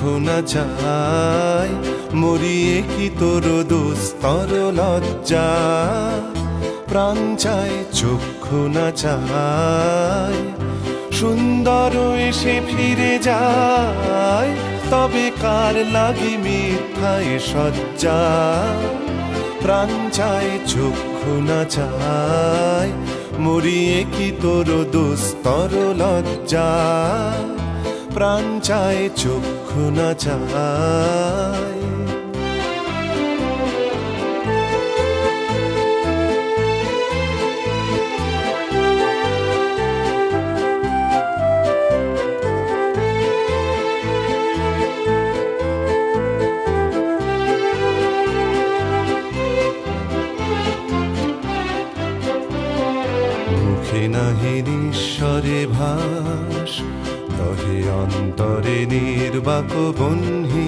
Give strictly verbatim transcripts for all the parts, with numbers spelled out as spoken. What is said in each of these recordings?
চক্ষু না চায়, মরিয়ে কি তোর দুস্তর লজ্জা। প্রাণ চায় চক্ষু না চায়, সুন্দর এসে ফিরে যায়, তবে কার লাগি মিথ্যায় সজ্জা। প্রাণ চায় চক্ষু না চায়, মরিয়ে কি তোর দুস্তর লজ্জা। প্রাণ চায় চক্ষু না চায়। মুখে নাহি নিঃস্বরে ভাস, দহে অন্তরে নির্বাক বহ্নি।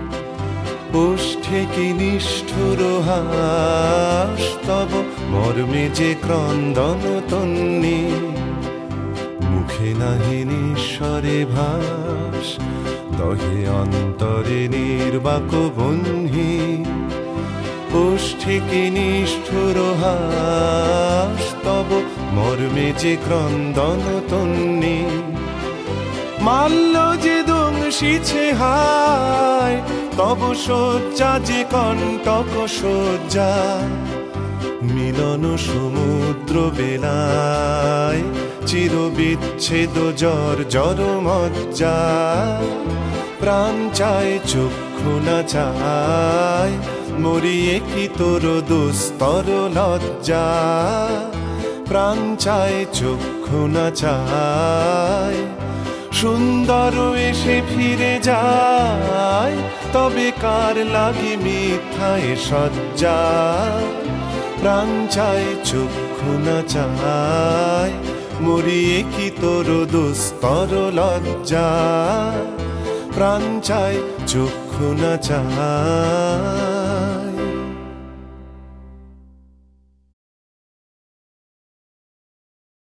ওষ্ঠে কি নিষ্ঠুর হাস, তব মর্মে যে ক্রন্দন তন্নি। মুখে নাহি নিঃস্বরে ভাস, দহে অন্তরে নির্বাক বহ্নি। ওষ্ঠে কি নিষ্ঠুর হাস, তব মর্মে যে ক্রন্দন তন্নি। মাল্য যে দংশিছে হায়, তব শয্যা যে কণ্টক শয্যা। মিলন সমুদ্র বেলায়, চির বিচ্ছেদ জর জর মজ্জা। প্রাণ চায় চক্ষু না চায়, মরিয়ে কি তোর দুস্তর লজ্জা। প্রাণ চায় চক্ষু না চায়, সুন্দর এসে ফিরে যায়, তবে কার লাগি মিথ্যায় সজ্জা। প্রাণ চায় চক্ষু না চায়, মরিয়ে কি তোর দুস্তর লজ্জা। প্রাণ চায় চক্ষু না চায়।